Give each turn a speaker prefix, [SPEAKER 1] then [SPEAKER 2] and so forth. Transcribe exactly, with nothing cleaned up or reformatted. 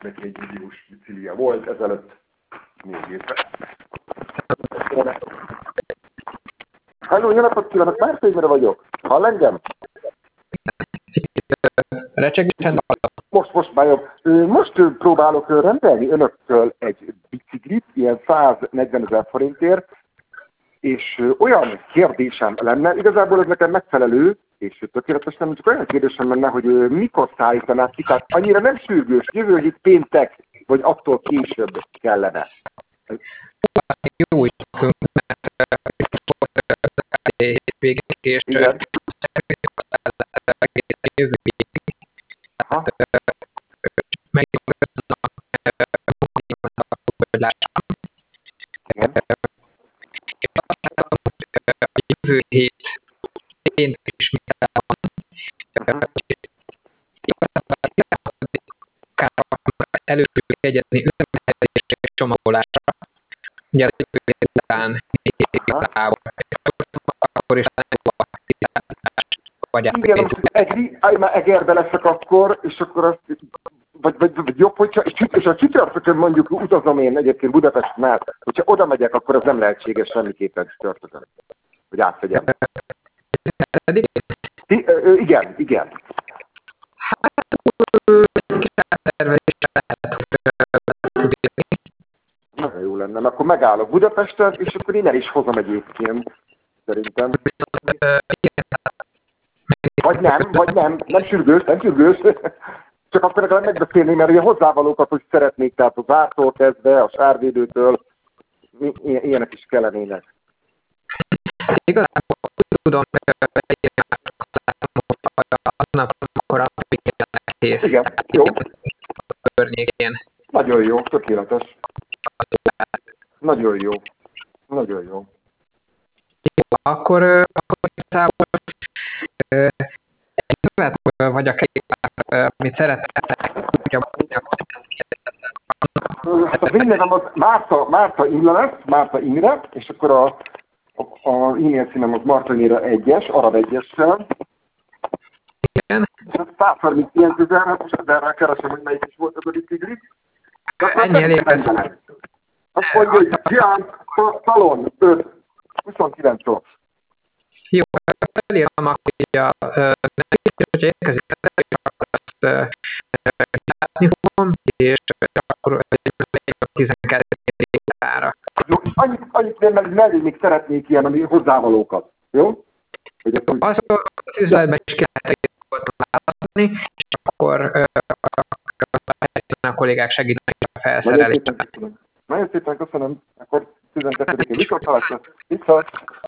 [SPEAKER 1] neki egy milliós biciklia volt, ezelőtt négy évvel. Halló, jó napot kívánok, Mártényre vagyok. Hall engem?
[SPEAKER 2] Recsegésen
[SPEAKER 1] Most, most már jobb. Most próbálok rendelni önöktől egy biciklit, ilyen száznegyvenezer forintért, és olyan kérdésem lenne, igazából ez nekem megfelelő, és tökéletes, nem csak olyan kérdésem lenne, hogy mikor szállítanák ki, tehát annyira nem sürgős, jövő hét péntek, vagy attól később kellene.
[SPEAKER 2] jó is nekünk, mert hétvégén és jövő hétig. Megint hogy lássam. És aztán a jövő hét péntek is minden van. Elő tudjuk egyezni üzemhelyezésre és csomagolásra. Ugye az jövő héten négy hétig távol. Akkor is a vagy
[SPEAKER 1] igen, most egri, már Egerbe leszek akkor, és akkor azt, vagy, vagy, vagy jobb, hogyha, és a csütörtökön mondjuk utazom én egyébként Budapestnál, hogyha oda megyek, akkor az nem lehetséges semmiképpen csütörtökön, hogy átvegyem. I, ö, igen, igen.
[SPEAKER 2] Hát, kis áttervezésre lehet tudni.
[SPEAKER 1] Nagyon jó lenne, akkor megállok Budapesten, és akkor én el is hozom egyébként, szerintem. Vagy nem, vagy nem, nem sürgős, nem sürgős. Csak akkor legalább megbeszélni, mert ugye hozzávalókat, hogy szeretnék, tehát a zártól kezdve, a sárvédőtől, ilyenek is kellenének.
[SPEAKER 2] Igazából tudom, hogy akkor amiket nehéz.
[SPEAKER 1] Igen, jó.
[SPEAKER 2] A környékén.
[SPEAKER 1] Nagyon jó, tökéletes. Nagyon jó. Nagyon jó.
[SPEAKER 2] Jó, akkor, akkor igazából egy követ vagy a képet, amit szeretnétek,
[SPEAKER 1] hát az én nevem az Márta, Márta Imre lesz, Márta Imre, és akkor a, a, a e-mail címem az Marta Imre egyes, arab egyessel.
[SPEAKER 2] Igen.
[SPEAKER 1] És az száz harminckilenc ezer, hát most ezerrel keresem, hogy melyik is volt az a bicikli.
[SPEAKER 2] Ennyi elég lesz.
[SPEAKER 1] Azt mondja, hogy Gian, Salon, öt, huszonkilenc óra.
[SPEAKER 2] Jó, felírom, hogy a nevét, hogy érkezik, akkor azt látni fogom, és akkor a tizenkettő órára.
[SPEAKER 1] Jó, és annyit, annyit nem, mert mellé még szeretnék ilyen ami hozzávalókat. Jó? Hogy
[SPEAKER 2] jó az, az üzletben is ki lehet választani, és akkor a kollégák segítenek a felszerelésben.
[SPEAKER 1] Nagyon szépen köszönöm. Akkor tizenkettődikén viszont találkozunk. Viszont.